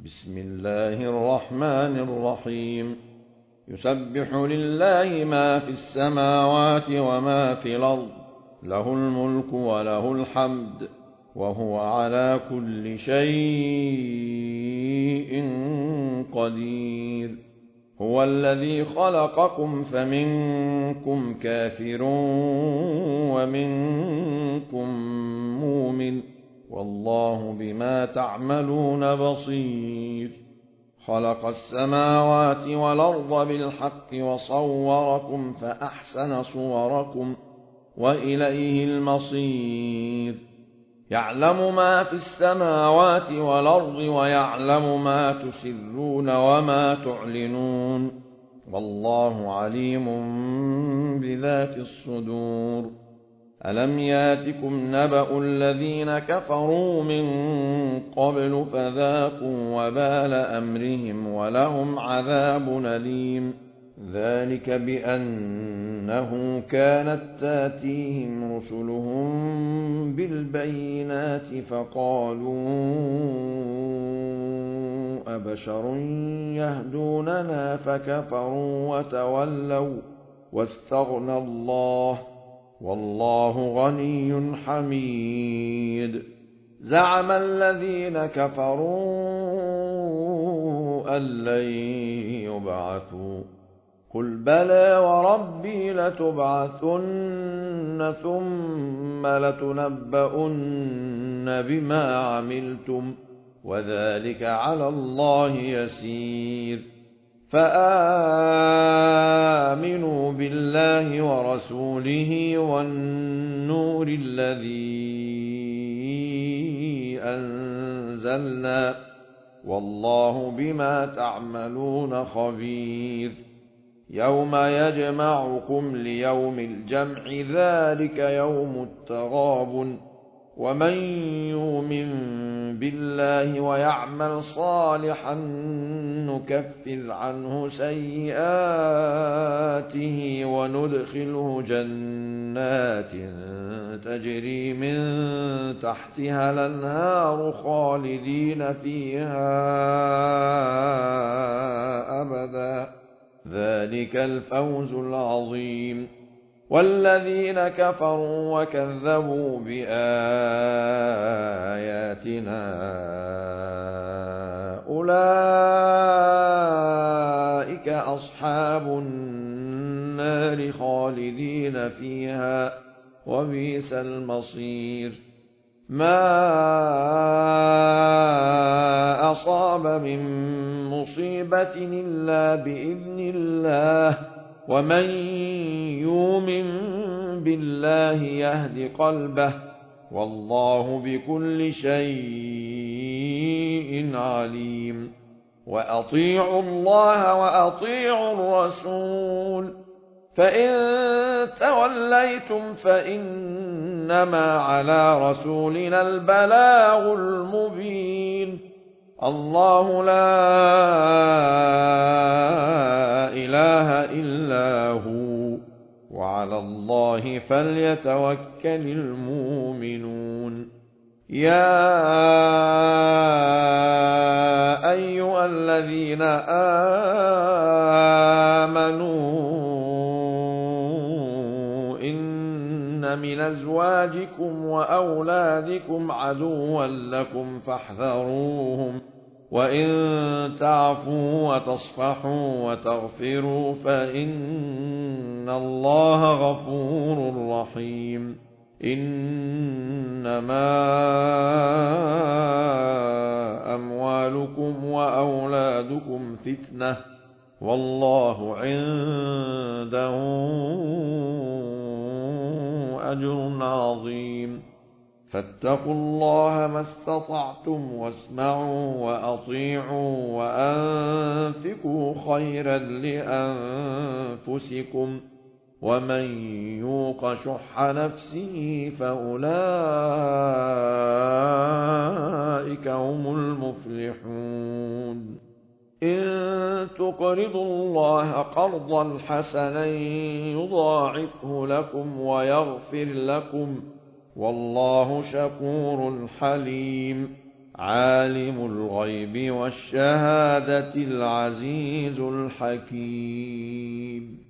بسم الله الرحمن الرحيم يسبح لله ما في السماوات وما في الأرض له الملك وله الحمد وهو على كل شيء قدير هو الذي خلقكم فمنكم كافر ومنكم مؤمن والله بما تعملون بصير خلق السماوات والأرض بالحق وصوركم فأحسن صوركم وإليه المصير يعلم ما في السماوات والأرض ويعلم ما تسرون وما تعلنون والله عليم بذات الصدور ألم ياتكم نبأ الذين كفروا من قبل فذاقوا وبال أمرهم ولهم عذاب أليم ذلك بأنه كانت تاتيهم رسلهم بالبينات فقالوا أبشر يهدوننا فكفروا وتولوا واستغنى الله والله غني حميد زعم الذين كفروا أن لن يبعثوا قل بلى وربي لتبعثن ثم لتنبؤن بما عملتم وذلك على الله يسير فآمنوا بالله ورسوله والنور الذي أنزلنا والله بما تعملون خبير يوم يجمعكم ليوم الجمع ذلك يوم التغابن ومن يؤمن بالله ويعمل صالحا نكفر عنه سيئاته وندخله جنات تجري من تحتها الأنهار خالدين فيها أبدا ذلك الفوز العظيم والذين كفروا وكذبوا بآياتنا أولئك أصحاب النار خالدين فيها وبئس المصير ما أصاب من مصيبة إلا بإذن الله ومن يؤمن بالله يهد قلبه والله بكل شيء عليم وأطيعوا الله وأطيعوا الرسول فإن توليتم فإنما على رسولنا البلاغ المبين الله لا إله إلا هو وعلى الله فليتوكل المؤمنون يا أيها الذين آمنوا إن من أزواجكم وأولادكم عدوا لكم فاحذروهم وإن تعفوا وتصفحوا وتغفروا فإن الله غفور رحيم إنما أموالكم وأولادكم فتنة والله عنده أجر عظيم فاتقوا الله ما استطعتم واسمعوا وأطيعوا وأنفقوا خيرا لأنفسكم ومن يوق شح نفسه فأولئك هم المفلحون إن تقرضوا الله قرضا حسنا يضاعفه لكم ويغفر لكم والله شكور حليم عالم الغيب والشهادة العزيز الحكيم.